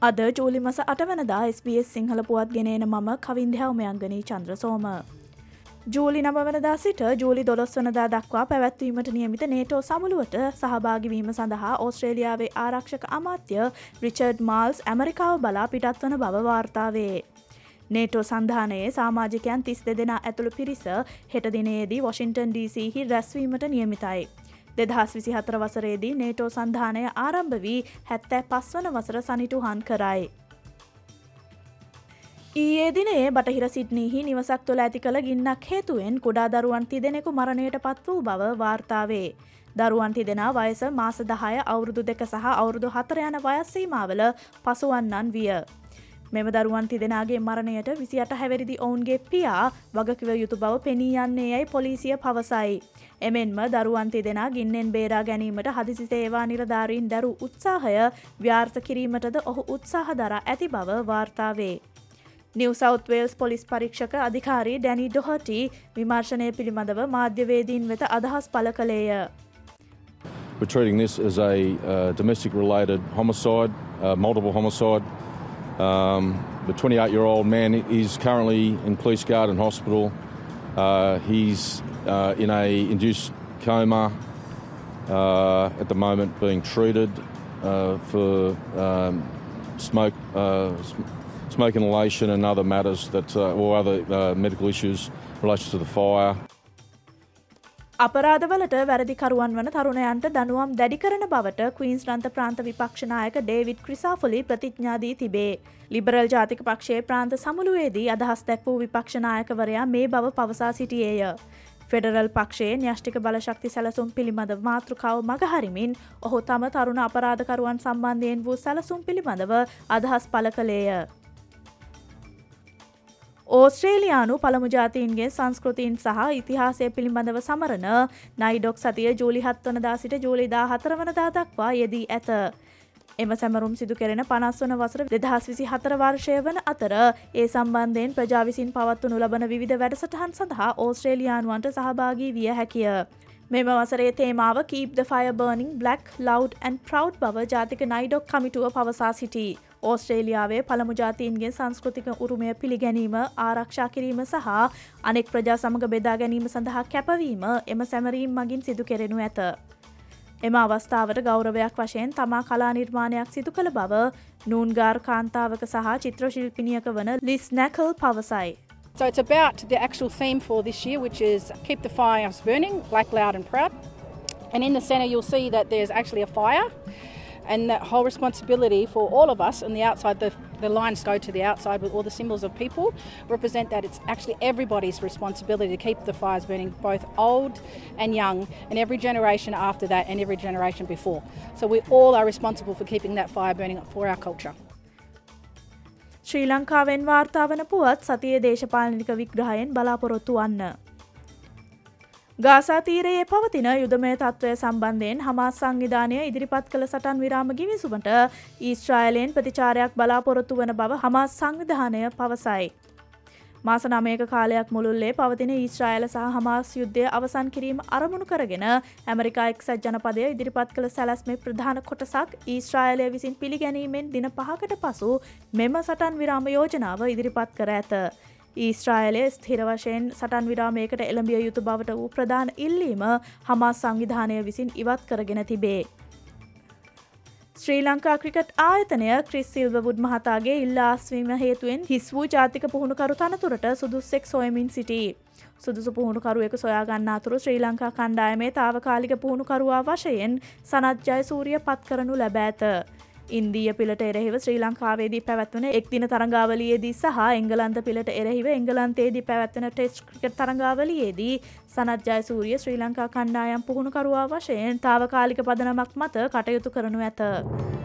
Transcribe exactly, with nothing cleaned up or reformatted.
අද ජූලි මස අට වනදා එස් බී එස් සිංහල පුවත් ගෙනන මම කවින්දයා උමයංගනී චන්ද්‍රසෝම. ජූලි නව වනදා සිට ජූලි දොළොස් වනදා දක්වා පැවැත්වීමට නියමිත නේටෝ සමුළුවට සහභාගිවීම සඳහා ඕස්ට්‍රේලියාවේ ආරක්ෂක අමාත්‍ය රිචඩ් මාල්ස් ඇමරිකාව බලා පිටත්වන බව වාර්තාවේ. නේටෝ සන්ධානයේ සාමාජිකයන් තිස් දෙදෙනා ඇතුළු පිරිස හෙට දිනයේදී වොෂින්ටන් ඩීසීහි රැස්වීමට නියමිතයි. දෙදහස් විසි හතර වසරේදී නේටෝ සන්ධානය ආරම්භ වී හැත්තෑ පස් වන වසර සනිටුහන් කරයි. ඊයේ දිනයේ බටහිර සිඩ්නීහි නිවසක් තුළ ඇති කළ ගින්නක් හේතුවෙන් කුඩා දරුවන් තිදෙනෙකු මරණයට පත් වූ බව වාර්තාවේ. දරුවන් තිදෙනා වයස මාස දහය අවුරුදු දෙක සහ අවුරුදු හතර යන වයස් සීමාවල පසුවන්නන් විය. මෙම දරුවන් තිදෙනාගේ මරණයට විසි අට හැවිරිදි ඔවුන්ගේ පියා වගකිව යුතු බව පෙනී යන්නේ යැයි පොලිසිය පවසයි. එමෙන්ම දරුවන් තිදෙනා ගින්නෙන් බේරා ගැනීමට හදිසි සේවා නිලධාරීන් දරු උත්සාහය ව්‍යාර්ථ කිරීමටද ඔහු උත්සාහ දරා ඇති බව වාර්තාවේ. නිව් සවුත් වේල්ස් පොලිස් පරීක්ෂක අධිකාරී ඩැනි ඩොහටි විමර්ශනය පිළිබඳව මාධ්‍යවේදීන් වෙත අදහස් පළ කළේය. We're treating this as a uh, domestic related homicide, uh, multiple homicide. Um, the twenty-eight-year-old man is currently in Police Garden Hospital. Uh, he's uh, in a induced coma uh, at the moment, being treated uh, for um, smoke, uh, smoke inhalation and other matters that, uh, or other uh, medical issues in relation to the fire. අපරාධවලට වැරදිකරුවන් වන තරුණයන්ට දනුවම් දැඩි කරන බවට ක්වීන්ස්ලන්ත ප්‍රාන්ත විපක්ෂ නායක David ක්‍රිසාෆොලි ප්‍රතිඥා දී තිබේ. Liberal ජාතික පක්ෂයේ ප්‍රාන්ත සමුළුවේදී අදහස් දැක්වූ විපක්ෂ නායකවරයා මේ බව පවසා සිටියේය. ෆෙඩරල් පක්ෂයේ න්‍යෂ්ටික බලශක්ති සැලසුම් පිළිබඳව මාතෘකාව මගහරිමින් ඔහු තම තරුණ අපරාධකරුවන් සම්බන්ධයෙන් වූ සැලසුම් පිළිබඳව අදහස් පළ කළේය. ඕස්ට්‍රේලියානු පළමු ජාතීන්ගේ සංස්කෘතීන් සහ ඉතිහාසය පිළිබඳව සමරන නයිඩොක් සතිය ජූලි හත් වනදා සිට ජූලි දාහතර වනදා දක්වා යෙදී ඇත. එම සැමරුම් සිදු කෙරෙන පනස් වන වසර දෙදහස් විසි හතර වර්ෂය වන අතර ඒ සම්බන්ධයෙන් ප්‍රජා විසින් පවත්වනු ලබන විවිධ වැඩසටහන් සඳහා ඕස්ට්‍රේලියානුවන්ට සහභාගී විය හැකිය. මෙම වසරේ තේමාව Keep the Fire Burning Black, Loud and Proud බව ජාතික නයිඩොක් කමිටුව පවසා සිටී. ඕස්ට්‍රේලියාවේ පළමු ජාතීන්ගේ සංස්කෘතික උරුමය පිළිගැනීම ආරක්ෂා කිරීම සහ අනෙක් ප්‍රජා සමග බෙදා ගැනීම සඳහා කැපවීම එම සැමරීම් මගින් සිදු කෙරෙනු ඇත. එම අවස්ථාවට ගෞරවයක් වශයෙන් තමා කලා නිර්මාණයක් සිදු කළ බව නූන්ගාර් කාන්තාවක සහ චිත්‍ර ශිල්පිනියක වන ලිස් නැකල් පවසයි. So it's about the actual theme for this year, which is Keep the Fires Burning, Black, Loud and Proud. And in the centre you'll see that there's actually a fire. And that whole responsibility for all of us on the outside, the, the lines go to the outside with all the symbols of people, represent that it's actually everybody's responsibility to keep the fires burning, both old and young, and every generation after that and every generation before. So we all are responsible for keeping that fire burning for our culture. ශ්‍රී ලංකාවෙන් වාර්තා වන පුවත් සතියේ දේශපාලනික විග්‍රහයෙන් බලාපොරොත්තු වන්න. Gaza තීරයේ පවතින යුදමය තත්ත්වය සම්බන්ධයෙන් හමාස් සංවිධානය ඉදිරිපත් කළ සටන් විරාම ගිවිසුමට ඊශ්‍රායලයෙන් ප්‍රතිචාරයක් බලාපොරොත්තු වන බව හමාස් සංවිධානය පවසයි. මාස නවයක කාලයක් මුළුල්ලේ පවතින ඊශ්‍රායල සහ හමාස් යුද්ධය අවසන් කිරීම අරමුණු කරගෙන ඇමරිකා එක්සත් ජනපදය ඉදිරිපත් කළ සැලැස්මේ ප්‍රධාන කොටසක් ඊශ්‍රායලය විසින් පිළිගැනීමෙන් දින පහකට පසු මෙම සටන් විරාම යෝජනාව ඉදිරිපත් කර ඇත. ඊශ්‍රායලය ස්ථිර වශයෙන් සටන් විරාමයකට එළඹිය යුතු බවට වූ ප්‍රධාන ඉල්ලීම හමාස් සංවිධානය විසින් ඉවත් කරගෙන තිබේ. ශ්‍රී ලංකා ක්‍රිකට් ආයතනය ක්‍රිස් සිල්වවුඩ් මහතාගේ ඉල්ලා අස්වීම හේතුවෙන් හිස් වූ ජාතික පුහුණුකරු තනතුරට සුදුස්සෙක් සොයමින් සිටී. සුදුසු පුහුණුකරුවෙකු සොයා ගන්නා අතුරු ශ්‍රී ලංකා කණ්ඩායමේ තාවකාලික පුහුණුකරුවා වශයෙන් සනත් ජයසූරිය පත් කරනු ලැබ ඇත. ඉන්දීය පිළට එරෙහිව ශ්‍රී ලංකාවේදී පැවැත්වන එක්දින තරඟාවලියේදී සහ එංගලන්ත පිළට එරෙහිව එංගලන්තයේදී පැවැත්වෙන ටෙස්ට් ක්‍රිකට් තරඟාවලියේදී සනත් ජයසූරිය ශ්‍රී ලංකා කණ්ඩායම් පුහුණුකරුවා වශයෙන් තාවකාලික පදනමක් මත කටයුතු කරනු ඇත.